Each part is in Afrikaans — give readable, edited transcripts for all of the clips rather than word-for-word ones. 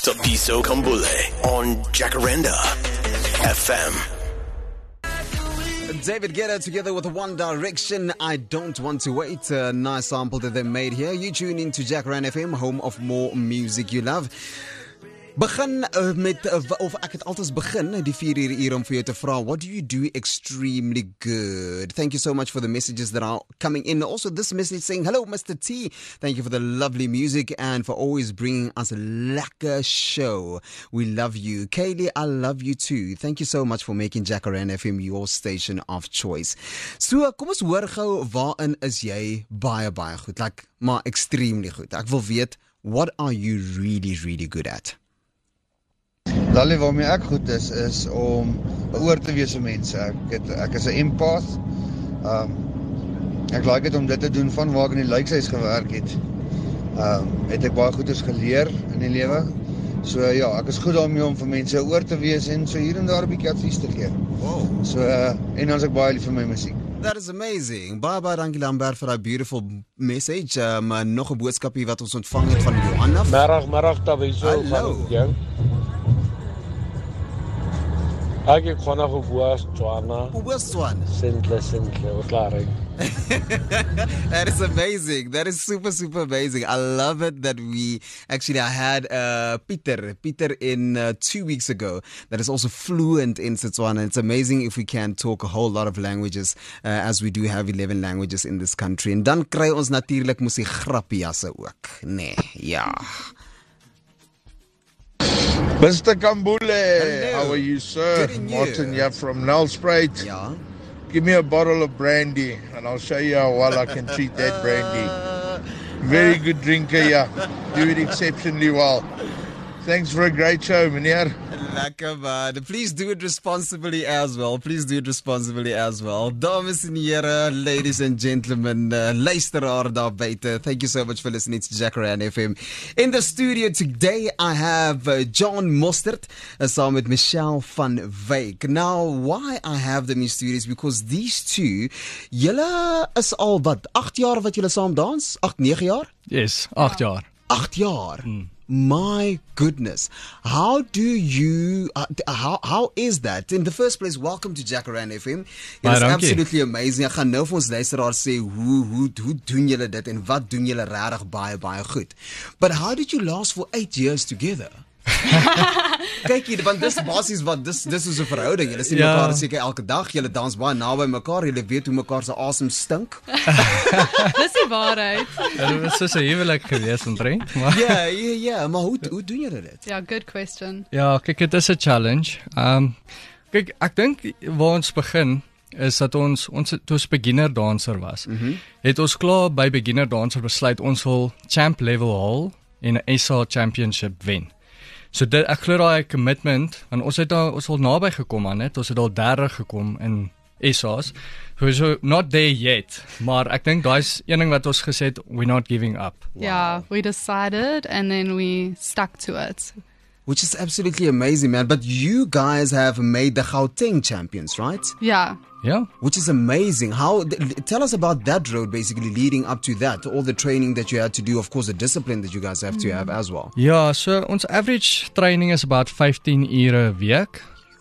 Tapiso Kambule on Jacaranda FM. David Guetta together with One Direction, I Don't Want to Wait. A nice sample that they made here. You tune into Jacaranda FM, home of more music you love. Begin met, of ek het altyd begin die 4 uur hier om vir jou te vra, what do you do extremely good? Thank you so much for the messages that are coming in. Also this message saying, hello Mr. T, thank you for the lovely music and for always bringing us a lekker show. We love you. Kaylee, I love you too. Thank you so much for making Jacaranda FM your station of choice. So, kom ons hoor gou, waarin is jy baie goed? Like, maar extremely goed. Ek wil weet, what are you really good at? Lalie, waarmee ek goed is om 'n oor te wees vir mense. Ek is 'n empath. Ek like dit om dit te doen van waar ek in die lykshuis gewerk het. Het ek baie goeders geleer in die lewe. So ja, ek is goed daarmee om vir mense 'n oor te wees en so hier en daar 'n bietjie advies te gee. Wow. So en dan is ek baie lief vir my musiek. That is amazing. Baie dankie Lambert vir daai beautiful message. Nog 'n boodskapie wat ons ontvang het van Johanna. Middag Tabiso van jou. Ek kon nog op Botswana. Sintle, klaar. That is amazing. That is super amazing. I love it that I had Peter in 2 weeks ago that is also fluent in Setswana. It's amazing if we can talk a whole lot of languages as we do have 11 languages in this country. En dan kry ons natuurlik mos die grappiasse ook. Nee, ja. Mr. Kambule, hello. How are you, sir? Martin here from Nelspruit. Yeah. Give me a bottle of brandy and I'll show you how well I can treat that brandy. Very good drinker, yeah. Do it exceptionally well. Thanks for a great show, meneer. Lekker man. Please do it responsibly as well. Dames en here, ladies and gentlemen, luisteraar daar buite. Thank you so much for listening to Jacaranda FM. In the studio today, I have John Mostert, saam met Michelle van Wyk. Now, why I have them in studio is because these two, julle is al wat, 8 jaar wat julle saam dans? 8, 9 jaar? Yes, 8 jaar. 8 jaar. My goodness. How do you, how is that? In the first place, welcome to Jacaranda FM. It is absolutely amazing. Ek gaan nou vir ons luisteraars sê, hoe doen julle dit en wat doen julle regtig baie goed. But how did you last for 8 years together? Kyk hier, want dis basies wat dis is 'n verhouding. Julle sien mekaar seker elke dag, julle dans baie naby mekaar, julle weet hoe mekaar se asem stink. Dis die waarheid. Dit was so 'n huwelik gewees omtrent. Ja, maar hoe doen julle dit? Ja, good question. Ja, kyk, dit is 'n challenge. Kyk, ek dink waar ons begin is dat ons beginner danser was. Het ons klaar by beginner danser besluit ons wil champ level haal en 'n SA championship wen. So ek glo daai commitment, want ons al naby gekom aan dit. Ons het al 30 gekom in SA's. So not there yet, maar ek dink daai's een ding wat ons gesê het, we're not giving up. Wow. Yeah, we decided and then we stuck to it. Which is absolutely amazing, man. But you guys have made the Gauteng champions, right? Yeah. Yeah. Which is amazing. Tell us about that road, basically, leading up to that. All the training that you had to do, of course, the discipline that you guys have to have as well. Ja, so ons average training is about 15 ure 'n week.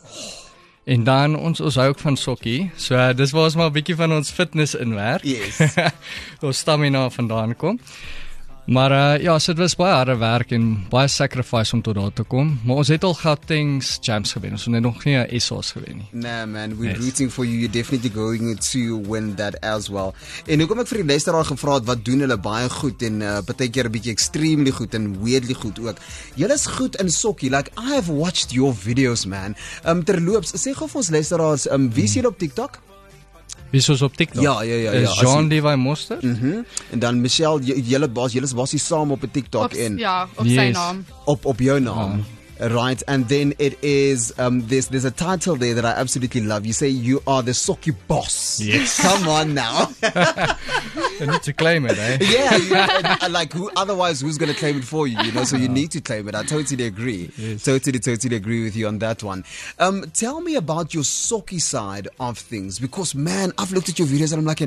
En dan ons hou ook van sokkie. So dis waar ons maar 'n bietjie van ons fitness inwerk. Yes. Ons stamina vandaan kom. Maar ja, so dit was baie harde werk en baie sacrifice om tot daar te kom. Maar ons het al Gauteng's champs gewen. Ons het nog nie 'n SA's gewen nie. Nah man, we're rooting for you. You're definitely going to win that as well. En hoekom ek vir die luisteraar gevra het wat doen hulle baie goed en partykeer 'n bietjie extremely goed en weirdly goed ook. Julle is goed in sokkie. Like I have watched your videos, man. Terloops, sê gou vir ons luisteraars, wie is julle op TikTok? Wie is ons op TikTok? Ja. Is John Levi Mostert. En dan Michelle, julle is basies saam op 'n TikTok en op sy naam. Op jou naam. Right, and then it is there's a title there that I absolutely love. You say you are the sokkie boss. Yes. Come on now. You need to claim it, eh? Yeah, like who's going to claim it for you? You know, so you need to claim it. I totally agree. Yes. Totally agree with you on that one. Tell me about your sokkie side of things, because man, I've looked at your videos and I'm like,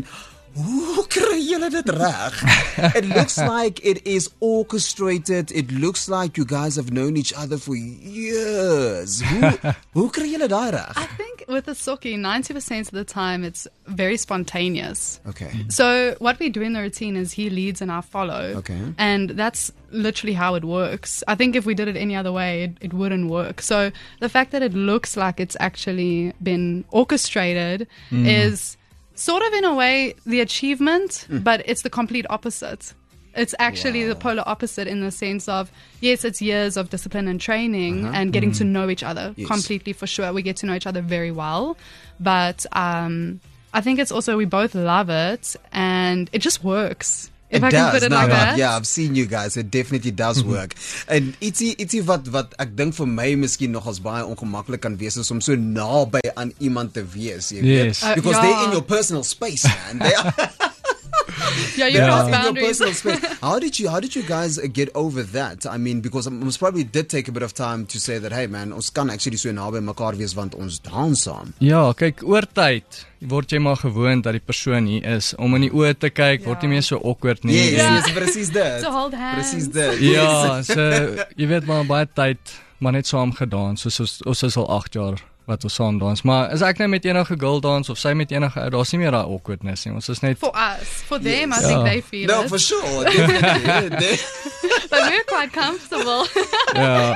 Hoe kry julle dit reg? It looks like it is orchestrated. It looks like you guys have known each other for years. Hoe kry julle daai reg? I think with the socky, 90% of the time it's very spontaneous. Okay. So what we do in the routine is he leads and I follow. Okay. And that's literally how it works. I think if we did it any other way, it wouldn't work. So the fact that it looks like it's actually been orchestrated is sort of in a way the achievement, but it's the complete opposite. It's actually the polar opposite in the sense of, yes, it's years of discipline and training and getting to know each other completely, for sure. We get to know each other very well. But I think it's also we both love it and it just works. If I can put it like that. Yeah, I've seen you guys. It definitely does work. En ietsie wat ek dink vir my miskien nogals baie ongemaklik kan wees is om so naby aan iemand te wees, jy weet. Because they're in your personal space, man. They are Yeah, you cross in your boundaries. personal space. How did you guys get over that? I mean, because it probably did take a bit of time to say that, hey man, ons kan actually so naby mekaar wees want ons dans saam. Ja, kyk, oor tyd word jy maar gewoond dat die persoon hier is om in die oë te kyk, word nie meer so awkward nie. Yes, presies dit. To hold hands. Presies dit. Ja, so jy weet maar baie tyd maar net saam gedans. Soos ons is al 8 jaar wat ons saam dans. Maar as ek nou met enige girl dans of sy met enige ou, daar's nie meer daai awkwardness nie. Ons is net For us. For them, I think they feel No, it. for sure. Definitely. But we're quite comfortable. ja.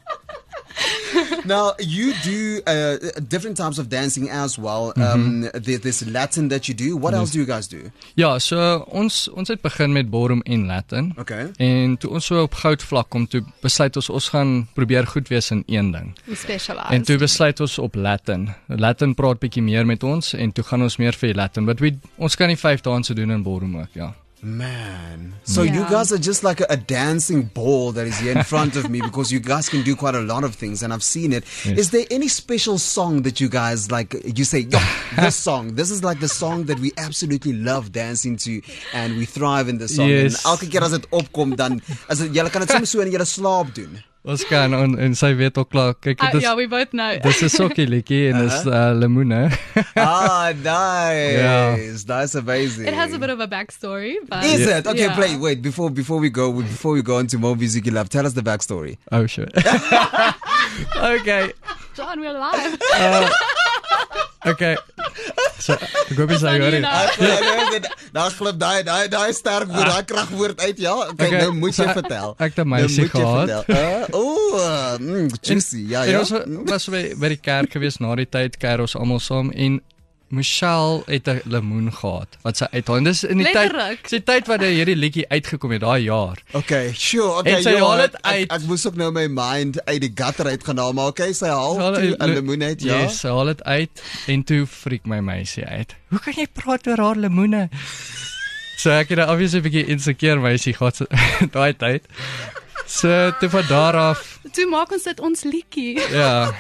Now, you do different types of dancing as well. There's this Latin that you do. What else do you guys do? Ja, so ons het begin met ballroom en Latin. Okay. En toe ons so op goud vlak kom, toe besluit ons gaan probeer goed wees in een ding. We specialize. En toe besluit ons op Latin. Latin praat bietjie meer met ons en toe gaan ons meer vir Latin, but ons kan nie 5 danse doen in ballroom ook, ja. Man, so you guys are just like a dancing ball that is here in front of me because you guys can do quite a lot of things and I've seen it. Yes. Is there any special song that you guys like, you say, yo, this is like the song that we absolutely love dancing to and we thrive in the song. Yes. En elke keer as dit opkom dan, julle kan dit soms so in julle slaap doen. Ons kan en sy weet ook klaar. Kyk, dit is yeah, we both know. Dis 'n sokkie liedjie en dis lemoene. Nice. Yeah. That's amazing. It has a bit of a backstory, but Is it? Okay, yeah. play. Wait, before we go into more music you love, tell us the backstory. Oh shit. Okay. John, we're live. Okay. So, ek hoop jy sê hoor. Daar glip daai sterk woord, daai kragwoord uit, ja. Okay, nou moet jy vertel. Ek het 'n meisie gehad. Juicy. Ja. Ons was by die kerk gewees na die tyd, kuier ons almal saam en Michelle het 'n lemoen gehad wat sy uithaal. En dis in die tyd wat hierdie liedjie uitgekom het, daai jaar. Okay, sure. Okay, en sy haal dit uit. Ek moes ook nou my mind uit die gutter uit gaan haal, maar okay, sy haal 'n lemoen uit, ja. Yes, sy haal dit uit en toe freak my meisie uit. Hoe kan jy praat oor haar lemoene? So ek het obviously 'n bietjie insecure meisie gehad daai tyd. So toe van daar af. Toe maak ons dit ons liedjie. Ja.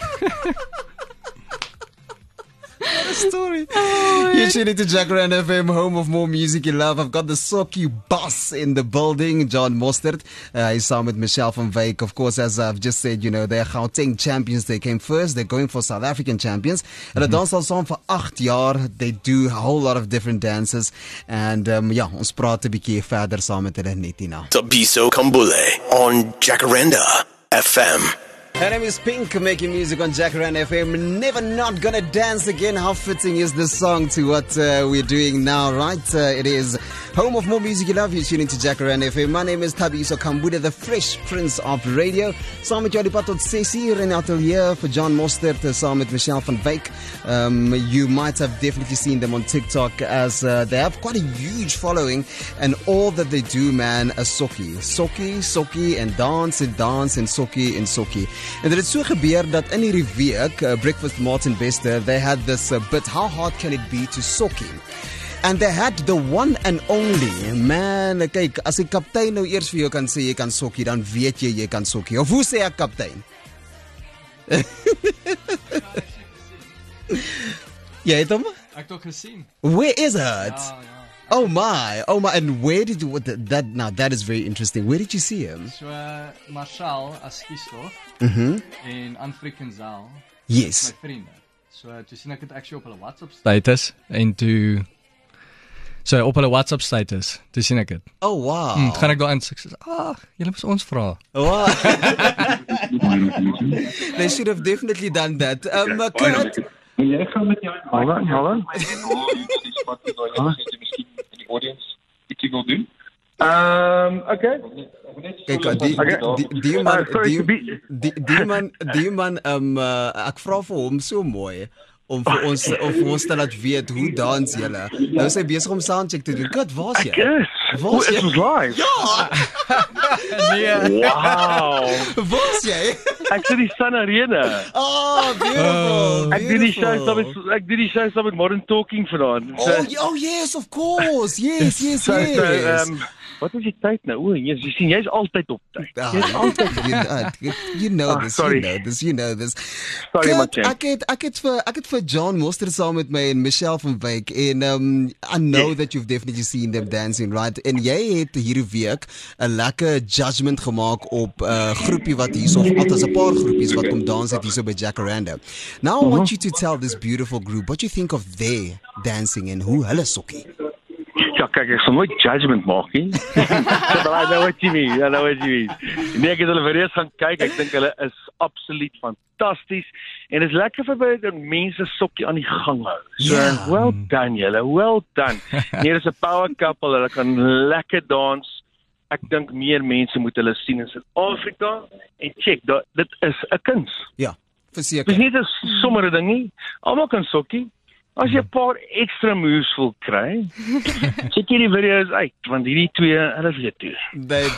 What a story. You're tuning to Jacaranda FM, home of more music you love. I've got the Socky boss in the building, John Mostert. He's sung with Michelle van Wyk. Of course, as I've just said, you know, they're Gauteng champions. They came first. They're going for South African champions. And they dance al saam vir 8 jaar. They do a whole lot of different dances. And ja, ons praat 'n bietjie verder saam met hulle net hierna. Tabiso Kambule on Jacaranda FM. Her name is Pink, making music on Jacaranda FM. Never Not Gonna Dance Again. How fitting is this song to what we're doing now, right? It is home of more music you love. You're tuning to Jacaranda FM. My name is Tabiso Kambude, the Fresh Prince of Radio. Saam met jou die pad tot 6 uur in atelier for John Mostert, saam met Michelle van Wyk. You might have definitely seen them on TikTok as they have quite a huge following, and all that they do, man, is Socky, and dance, and Socky. En dit het so gebeur dat in hierdie week, Breakfast Martin Bester, they had this bit, how hard can it be to Socky? And they had the one and only, man, kyk, as die kaptein nou eers vir jou kan sê jy kan Socky, dan weet jy kan Socky. Of hoe sê ek kaptein? Jy het hom? Ek het ook gesien. Where is it? Ja. Oh my, and where did you, now that is very interesting. Where did you see him? So, Marshall as kiesstof. En Anfriken Zaal. Yes. My vriende. So, toe sien ek dit actually op hulle WhatsApp status en toe So op hulle WhatsApp status, dis sien ek dit. Oh wow. Gaan ek daar in sê, julle moet ons vra. Wow. They should have definitely done that. Kurt, Jy gaan met jou Hallo. Okay. Kyk, die man ek vra vir hom so mooi om vir ons te laat weet hoe dans julle. Nou is hy besig om soundcheck te doen. Kurt, waar's jy? Waar's jy? Live. Ja. Nee. Wow. Waar's jy? Ek sien die Sun Arena. Oh, beautiful. Ek doen die show saam met Modern Talking vanaand. Oh yes, of course. Yes. Wat is die tyd nou? O, jy sien jy's altyd op tyd. Jy's altyd. You know this. Sorry. You know this. Sorry, Kurt, ek het vir John Moster saam met my en Michelle van Wyk en I know that you've definitely seen them dancing, right? En jy het hierdie week 'n lekker judgment gemaak op groepie wat hierso, althans 'n paar groepies wat kom dans het hierso by Jacaranda. Now I want you to tell this beautiful group what you think of their dancing en hoe hulle sokkie. Ja, kyk, ek sal nooit judgment maak nie. I know what you mean. Nee, ek het hulle weer eens gaan kyk. Ek dink hulle is absoluut fantasties. En dit is lekker vir dat mense sokkie aan die gang hou. So, well done julle, well done. Hier is 'n power couple, hulle kan lekker dans. Ek dink meer mense moet hulle sien in Suid-Afrika. En check, dit is 'n kuns. Ja, verseker. Dit is nie 'n sommige ding nie. Almal kan sokkie. As jy 'n paar ekstra moves wil kry, check hierdie video's uit, want hierdie twee, hulle weet toe. They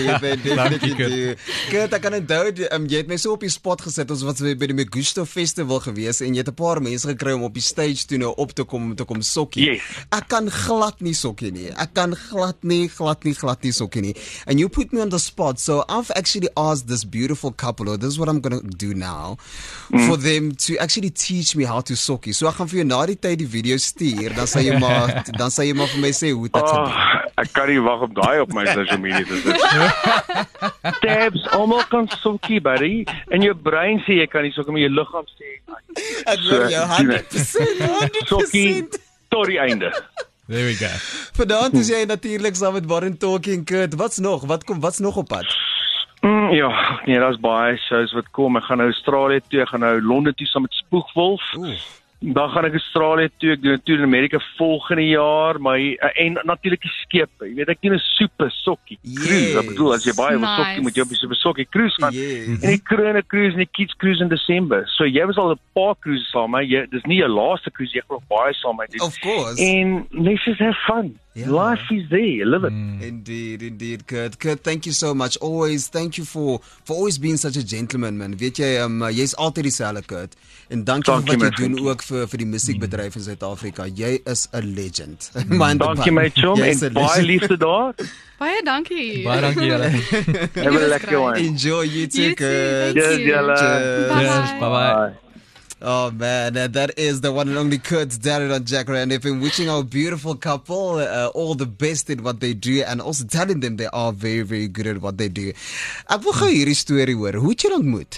do. Kurt, ek kan onthou, jy het my so op die spot gesit, ons was by die Megusto Festival gewees, en jy het 'n paar mense gekry om op die stage toe nou op te kom sokkie. Yes. Ek kan glad nie sokkie nie. Ek kan glad nie sokkie nie. And you put me on the spot, so I've actually asked this beautiful couple, or this is what I'm going to do now, for them to actually teach me how to sokkie. So ek gaan vir jou na die tyd die video stuur, dan sal jy maar vir my sê hoe dit gebeur. Ek kan nie wag om daai op my social media te sit. Tabs, almal kan sokkie, buddy. En jou brein sê jy kan nie sokkie, maar jou liggaam sê ek hoor jou 100%. Sokkie tot die einde. There we go. Vanaand is jy natuurlik saam met Modern Talking, Kurt. Wat's nog op pad? Ja, nee, daar's baie shows wat kom. Ek gaan nou Australië toe, ek gaan nou Londen toe saam met Spoegwolf. Dan gaan ek Australië toe, ek doen 'n toer in Amerika volgende jaar, maar en natuurlik die skepe. Jy weet, ek doen 'n super sokkie cruise. Ek bedoel, as jy baie wil sokkie, moet jy op 'n super sokkie cruise gaan. En die Krone cruise en die Kids cruise in Desember. So jy was al 'n paar cruises saam met my. Dis nie jou laaste cruise, jy gaan nog baie saam met my doen. Of course. En let's just have fun. Yeah. Life is there, live it. Indeed, Kurt. Kurt, thank you so much. Thank you for always being such a gentleman, man. Weet jy, jy's altyd dieselfde, Kurt. En dankie vir wat jy doen ook vir die musiekbedryf in Suid-Afrika. Jy is 'n legend. Dankie my chom en baie liefde daar. Baie dankie. Baie dankie julle. Have a lekker one. Enjoy you too, Kurt. Yes, Yes, bye-bye. Oh man, that is the one and only Kurt Darren on Jacaranda FM, wishing our beautiful couple all the best in what they do and also telling them they are very, very good at what they do. Ek wil gou hierdie storie hoor. Hoe het jy ontmoet?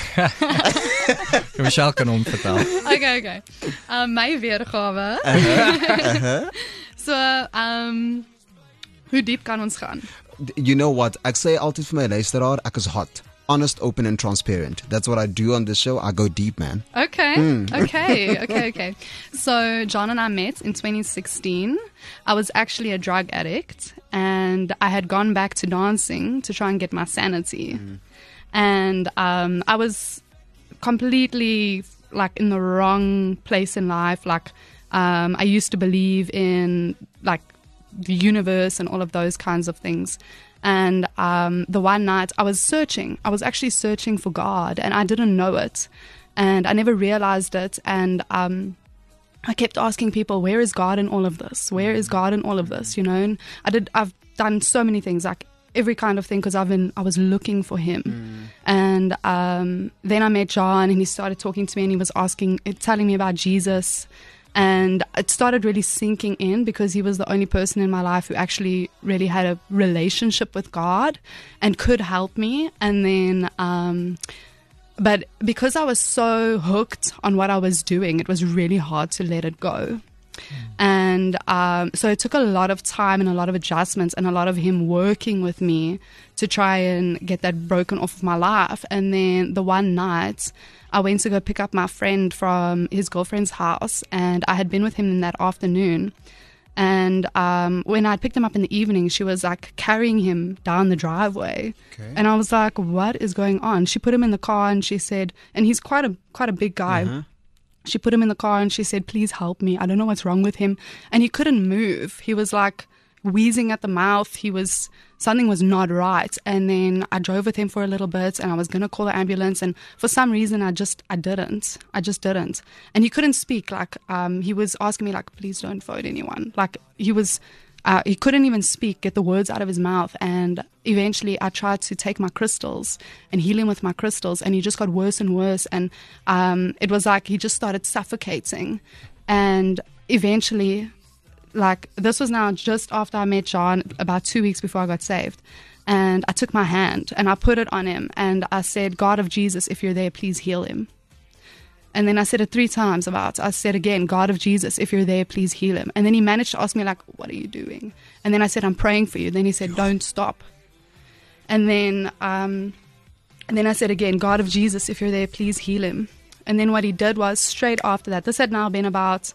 Michelle kan hom vertel. Okay. My weergawe. So, hoe diep kan ons gaan? You know what? Ek sê altyd vir my luisteraar, ek is hot. Honest, open and transparent. That's what I do on this show. I go deep, man. Okay. So John and I met in 2016. I was actually a drug addict and I had gone back to dancing to try and get my sanity. And I was completely like in the wrong place in life. Like I used to believe in like the universe and all of those kinds of things. And the one night I was actually searching for God, and I didn't know it, and I never realized it. And I kept asking people, where is God in all of this? Where is God in all of this? You know, and I've done so many things, like every kind of thing, because I was looking for Him. And then I met John, and he started talking to me, and he was telling me about Jesus. And it started really sinking in because he was the only person in my life who actually really had a relationship with God and could help me. And then, but because I was so hooked on what I was doing, it was really hard to let it go. And so it took a lot of time and a lot of adjustments and a lot of him working with me to try and get that broken off of my life. And then the one night, I went to go pick up my friend from his girlfriend's house, and I had been with him in that afternoon. And when I picked him up in the evening, she was like carrying him down the driveway. Okay. And I was like, what is going on? She put him in the car and she said, and he's quite a big guy. Uh-huh. She put him in the car and she said, please help me. I don't know what's wrong with him. And he couldn't move. He was like wheezing at the mouth. Something was not right. And then I drove with him for a little bit and I was going to call the ambulance. And for some reason, I just didn't. And he couldn't speak. Like, he was asking me like, please don't phone anyone. Like he couldn't even speak, get the words out of his mouth. And eventually I tried to take my crystals and heal him with my crystals. And he just got worse and worse. And it was like he just started suffocating. And eventually, like, this was now just after I met John, about 2 weeks before I got saved. And I took my hand and I put it on him. And I said, God of Jesus, if you're there, please heal him. And then I said it 3 times I said again, God of Jesus, if you're there, please heal him. And then he managed to ask me, like, what are you doing? And then I said, I'm praying for you. Then he said, don't stop. And then I said again, God of Jesus, if you're there, please heal him. And then what he did was, straight after that, this had now been about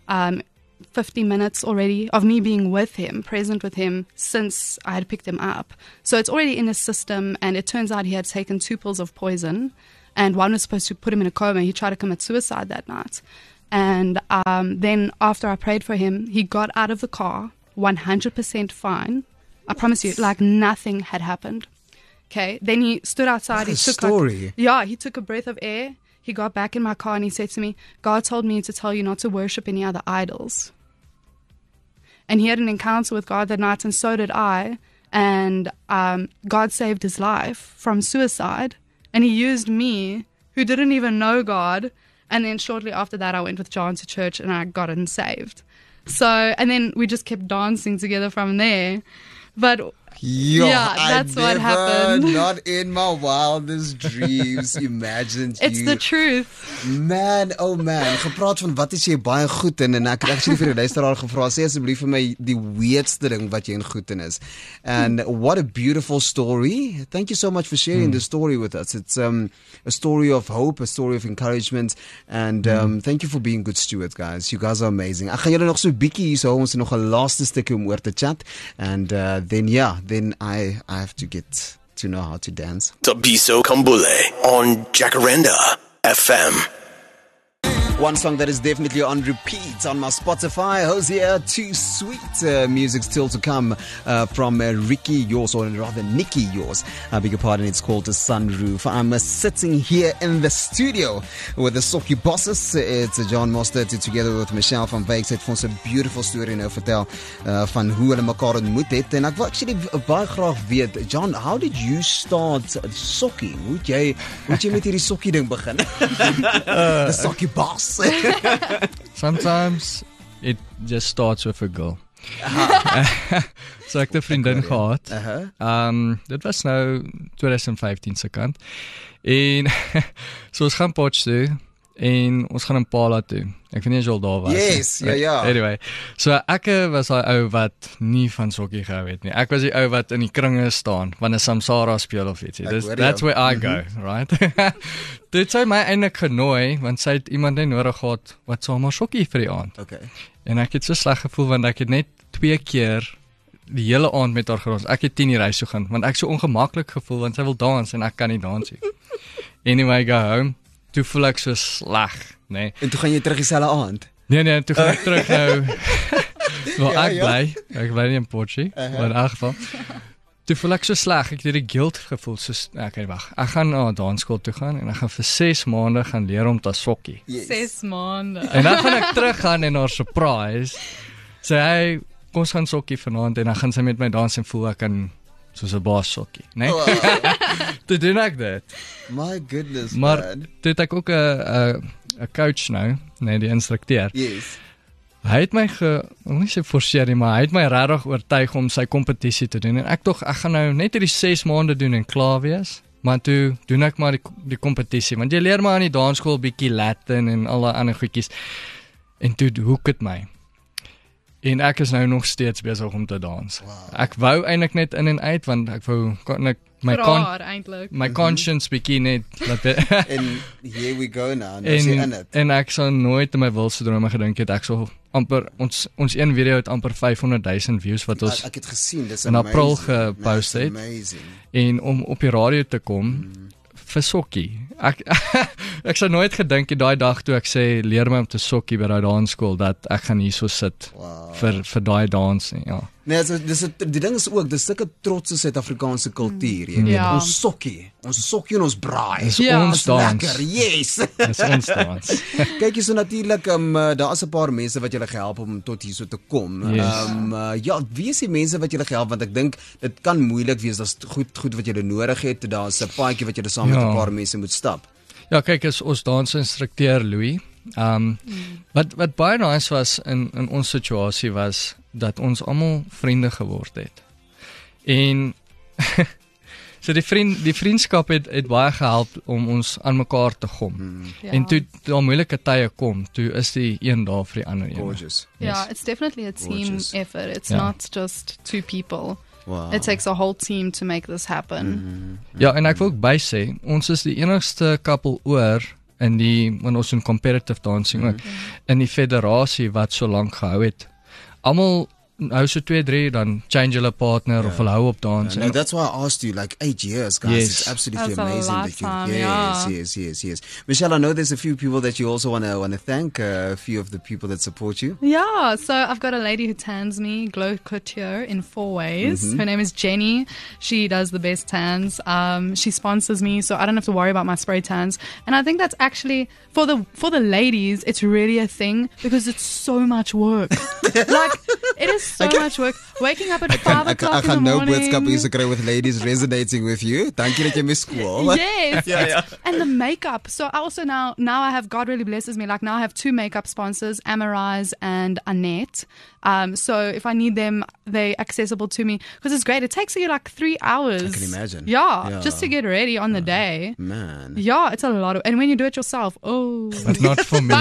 50 minutes already of me being with him, present with him, since I had picked him up. So it's already in his system, and it turns out he had taken 2 pills of poison. And one was supposed to put him in a coma. He tried to commit suicide that night. And then after I prayed for him, he got out of the car 100% fine. I promise you, like nothing had happened. Okay. Then he stood outside. He took he took a breath of air. He got back in my car and he said to me, God told me to tell you not to worship any other idols. And he had an encounter with God that night, and so did I. And God saved his life from suicide. And he used me, who didn't even know God. And then shortly after that, I went with John to church and I got him saved. So, and then we just kept dancing together from there. But yeah, that's what happened. Not in my wildest dreams imagined It's the truth. Man, oh man. Gepraat van wat is jy baie goed in, en ek het actually vir die luisteraar gevra, sê asseblief vir my die weirdste ding wat jy in goed in is. And what a beautiful story. Thank you so much for sharing the story with us. It's a story of hope, a story of encouragement, and thank you for being good stewards, guys. You guys are amazing. Ek gaan julle nog so bietjie hier so, ons het nog 'n laaste stukkie om oor te chat, and then I have to get to know how to dance. Thabiso Kambule on Jacaranda FM. One song that is definitely on repeat on my Spotify. Hosea, Too Sweet. Music still to come from Ricky Yours, or rather Nikki Yours. I beg your pardon, it's called The Sunroof. I'm sitting here in the studio with the Sokkie Bosses. It's John Mostert together with Michelle van Wyk. Sy het vir ons 'n beautiful story nou vertel van hoe hulle mekaar ontmoet het. En ek wil actually baie graag weet, John, how did you start Sokkie? Hoe het jy met hierdie Sokkie ding begin? The Sokkie Boss. Sometimes it just starts with a girl. So ek het 'n vriendin gehad. Dit was nou 2015 se kant. En so ons gaan Potch toe en ons gaan in Pala toe. Ek weet nie as jy al daar was. Yes, ja. Anyway, so ek was daai ou wat nie van sokkie gehou het nie. Ek was die ou wat in die kringe staan wanneer Samsara speel of iets. That's where I go, right? Dit sy my eintlik genooi want sy het iemand net nodig gehad wat saam maar sokkie vir die aand. Okay. En ek het so sleg gevoel want ek het net 2 keer die hele aand met haar gedans. Ek het 10 uur huis toe gaan want ek so ongemaklik gevoel want sy wil dans en ek kan nie dans nie. Anyway, go home. Toe voel ek so sleg, nee. En toe gaan jy terug dieselfde aand? Nee, toe gaan ek terug nou. Ek bly nie in Potchie, maar in elk geval. Toe voel ek so sleg, ek het die guilt gevoel, soos, okay, wag, ek gaan na dansskool toe gaan, en ek gaan vir 6 maande gaan leer om te sokkie. Yes. 6 maande. En dan gaan ek terug gaan en haar surprise, sê hy, kom ons gaan sokkie vanaand, en dan gaan sy met my dans en voel ek kan soos 'n baas sokkie, nee? Toe doen ek dit. My goodness, maar man. Toe het ek ook 'n coach nou, nee, die instrukteur. Yes. Hy het my ek wil nie sê forceer nie, maar hy het my regtig oortuig om sy kompetisie te doen. En ek gaan nou net hierdie 6 maande doen en klaar wees. Maar toe doen ek maar die kompetisie, want jy leer maar aan die dansskool bietjie Latin en al daai ander goedjies. En toe hoek het my. En ek is nou nog steeds besig om te dans. Ek wou eintlik net in en uit want ek wou my conscience bietjie net laat And here we go now. en ek sou nooit in my wildste drome gedink het ek sou amper ons een video het amper 500,000 views wat ons ek het gesien, dis in April gepost het. En om op die radio te kom vir sokkie. Ek sou nooit gedink het daai dag toe ek sê leer my om te sokkie by daai dansskool dat ek gaan hierso sit vir daai dans nie. Ja. Nee, die ding is ook, dis sulke trotse Suid-Afrikaanse kultuur, jy weet. Ons sokkie en ons braai. Dis ons dans. Lekker, yes. Dis ons dans. Kyk jy so natuurlik, daar is 'n paar mense wat julle gehelp om tot hierso te kom. Yes. Wie is die mense wat julle gehelp, want ek dink dit kan moeilik wees, daar's goed wat julle nodig het, daar's 'n paadjie wat julle saam met 'n paar mense moet stap. Ja, kyk, is ons dansinstrukteur Louis. Wat baie nice was in ons situasie was dat ons almal vriende geword het. En so die vriendskap het baie gehelp om ons aan mekaar te gom. En toe daar moeilike tye kom, toe is die een daar vir die ander een. Gorgeous. Yeah, it's definitely a team effort. It's not just two people. Wow. It takes a whole team to make this happen. Ja, en ek wil ook bysê, ons is die enigste couple oor want ons doen competitive dancing ook, in die federasie wat so lank gehou het. Almal hou so 2-3 dan change hulle partner of hulle hou op dans. No, that's why I asked you, like 8 years, guys. Yes. It's absolutely That's amazing a that you. lifetime, Yes. Michelle, I know there's a few people that you also want to thank, a few of the people that support you. Yeah, so I've got a lady who tans me, Glow Couture, in 4 ways. Her name is Jenny. She does the best tans. She sponsors me, so I don't have to worry about my spray tans. And I think that's actually for the ladies, it's really a thing because it's so much work. Like it is so much work. Waking up at 5 o'clock in the morning. I gaan no boodskappe gekry with ladies resonating with you. Dankie dat jy my skool. Yes. And the makeup. So I also now I have, God really blesses me. Like now I have 2 makeup sponsors, Amarize and Annette. So if I need them, they're accessible to me because it's great. It takes you like 3 hours. I can imagine. Yeah, just to get ready on the day. Man. Yeah, it's a lot and when you do it yourself, But not for me.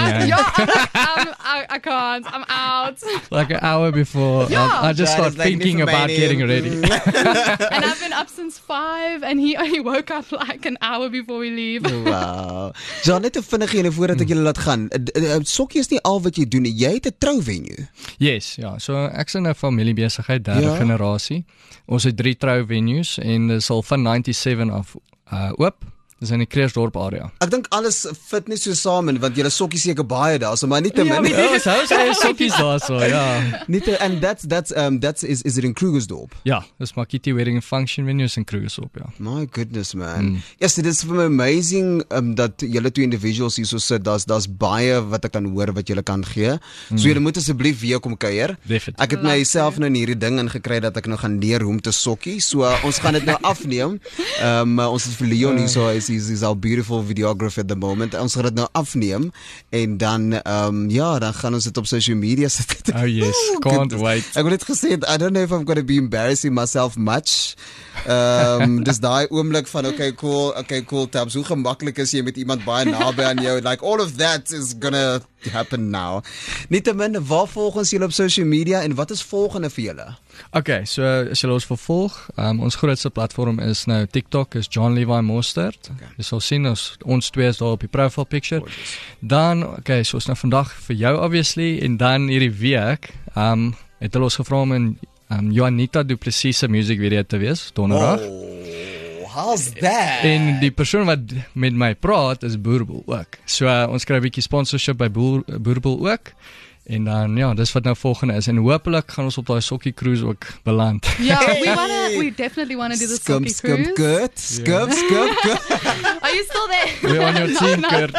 I can't. I'm out. Like an hour before, I just start thinking about getting ready. And I've been up since 5 and he only woke up like an hour before we leave. Wow. John, net 'n vinnige een voordat ek julle laat gaan. Sokkie is nie al wat jy doen nie. Jy het 'n trouvenue. Yes, ja. So ek is in 'n familiebesigheid, derde generasie. Ons het 3 trouvenues en dit sal van 97 af oop. Dis in die Kreersdorp area. Ek dink alles fit nie so saam want julle sokkies seker baie daar, so maar nie te min. Ja, sokkies daar so, ja. And that's is it in Krugersdorp? Ja, dis Makiti Wedding and Function Venues in Krugersdorp, ja. My goodness, man. Yes, it is amazing dat julle 2 individuals hier so sit. Daar's baie wat ek kan hoor wat julle kan gee. So julle moet asseblief weer kom kuier. Definitely. Ek het myself nou in hierdie ding ingekry dat ek nou gaan leer hoe om te sokkie. So ons gaan dit nou afneem. Ons het vir Leon hier so he's our beautiful videographer at the moment. Ons gaan dit nou afneem en dan dan gaan ons dit op social media sit. Oh yes, can't wait. Ek wil net gesê, I don't know if I'm going to be embarrassing myself much. Dis daai oomblik van okay cool tabs. Hoe gemaklik is jy met iemand baie naby aan jou? Like all of that is gonna happen now. Nietemin, waar volg ons julle op social media en wat is volgende vir julle? Okay, so as julle ons vervolg, ons grootste platform is nou TikTok, is John Levi Mostert. Jy sal sien ons 2 is daar op die profile picture. Gorgeous. Dan, okay, so is nou vandag vir jou obviously en dan hierdie week, het hulle ons gevra om in Juanita Du Plessis se music video te wees, donderdag. Oh, how's that? En die persoon wat met my praat is Boerbul ook. So ons kry 'n bietjie sponsorship by Boerbul ook. En dan dis wat nou volgende is en hopelik gaan ons op daai sokkie cruise ook beland. Yeah, we definitely want to do the sokkie cruise. Good. Skip. Are you still there? We're on your team, Kurt.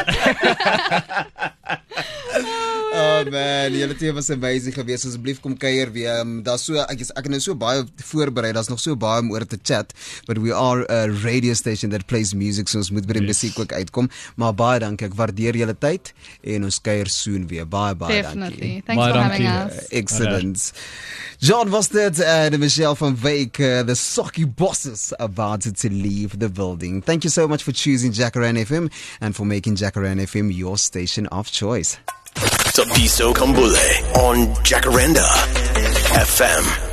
Oh man, julle 2 was amazing geweest. Asseblief kom kuier weer. Daar's so ek het nou so baie voorberei. Daar's nog so baie om oor te chat, but we are a radio station that plays music, so ons moet by die musiek ook uitkom. Maar baie dankie. Ek waardeer julle tyd en ons kuier soon weer. Baie Definitely. Thanks for having us. Excellent. John was dit and Michelle van Wyk, the Sokkie bosses about to leave the building. Thank you so much for choosing Jacaranda FM and for making Jacaranda FM your station of choice. Tapiso Kambule on Jacaranda FM.